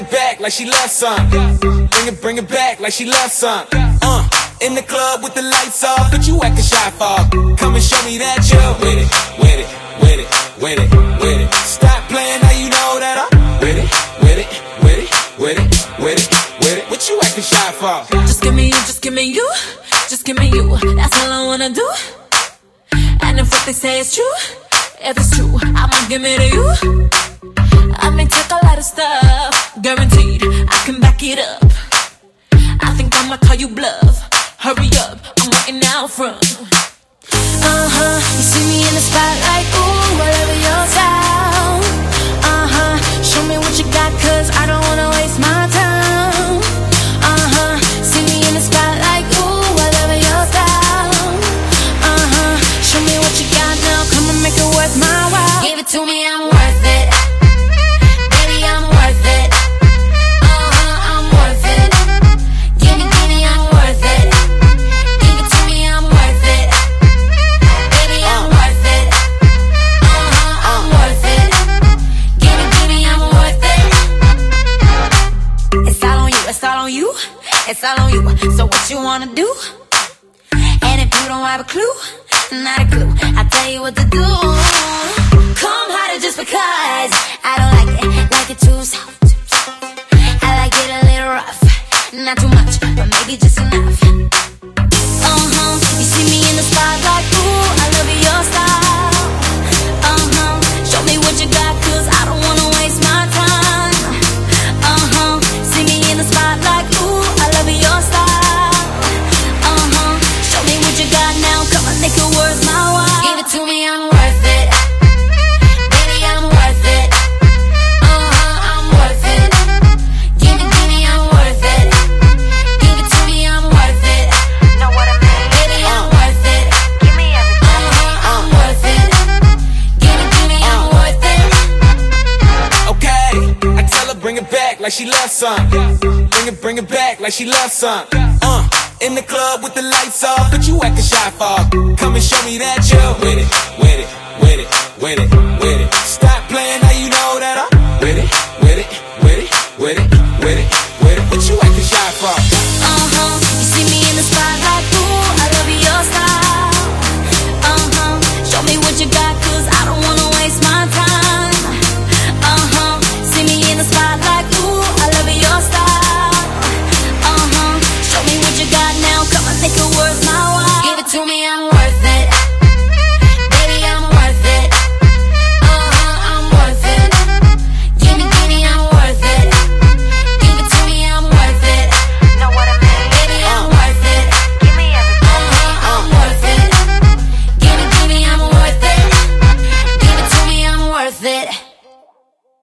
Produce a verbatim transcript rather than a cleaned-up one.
it back like she loves some. Bring it, bring it back like she loves some. Uh, in the club with the lights off, but you acting shy for. Come and show me that you're with it, with it, with it, with it, with it. Stop playing, now you know that I'm with it, with it, with it, with it, with it, with it. What you acting shy for? Just give me you, just give me you, just give me you. That's all I wanna do. And if what they say is true, if it's true, I'ma give it to you. I may take a lot of stuff, guaranteed I can back it up. I think I'ma call you bluff. Hurry up, I'm waiting out front. Uh-huh, you see me in the spotlight, ooh, I love your style. Uh-huh, show me what you got, cause I don't wanna waste my time. Uh-huh, see me in the spotlight, ooh, I love your style. Uh-huh, show me what you got now, come and make it worth my while. Give it to me, I'm worth it. Baby, I'm worth it. Uh-huh, I'm worth it. Give me, give me, I'm worth it. Give it to me, I'm worth it. Baby, I'm worth it. Uh-huh, I'm worth it. Give me, give me, I'm worth it. It's all on you, it's all on you, it's all on you. So what you wanna do? And if you don't have a clue, not a clue, I'll tell you what to do. Come harder just because I don't like it, like it too soft. I like it a little rough, not too much, but maybe just enough. Uh-huh, you see me in the spotlight, ooh, I love your style. Uh-huh, show me what you got, cause I don't wanna waste my time. Uh-huh, see me in the spotlight, ooh, I love your style. Uh-huh, show me what you got now, come on, make it worth my while. Give it to me, I'm worth it. Baby, I'm worth it. Uh-huh, I'm worth it. Give it, give me, I'm worth it. Give it to me, I'm worth it. Know what I mean? Baby, I'm worth it. Give me everything. Uh-huh, I'm worth it. Give it, give me, I'm worth it. Okay, I tell her bring it back like she loves some. Bring it, bring it back like she loves some. Uh, in the club with the lights off, but you acting shy for. Come and show me that you're with it, with it, with it, with it, with it. Stop playing, now you know that I'm with it, with it, with it, with it, with it, with it. What you